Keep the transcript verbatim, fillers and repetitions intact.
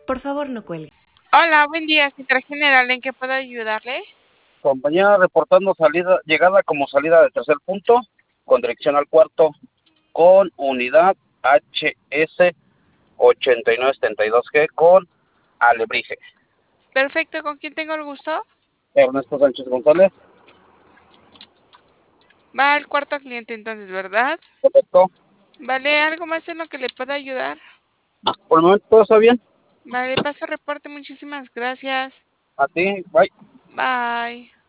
Por favor, no cuelgue. Hola, buen día, Central General, ¿en qué puedo ayudarle? Compañía reportando salida, llegada como salida de tercer punto, con dirección al cuarto, con unidad H S ochenta y nueve setenta y dos G con alebrije. Perfecto, ¿con quién tengo el gusto? Ernesto Sánchez González. Va al cuarto cliente entonces, ¿verdad? Correcto. Vale, ¿algo más en lo que le pueda ayudar? Ah, por el momento todo está bien. Vale, paso reporte, muchísimas gracias. A ti, bye. Bye.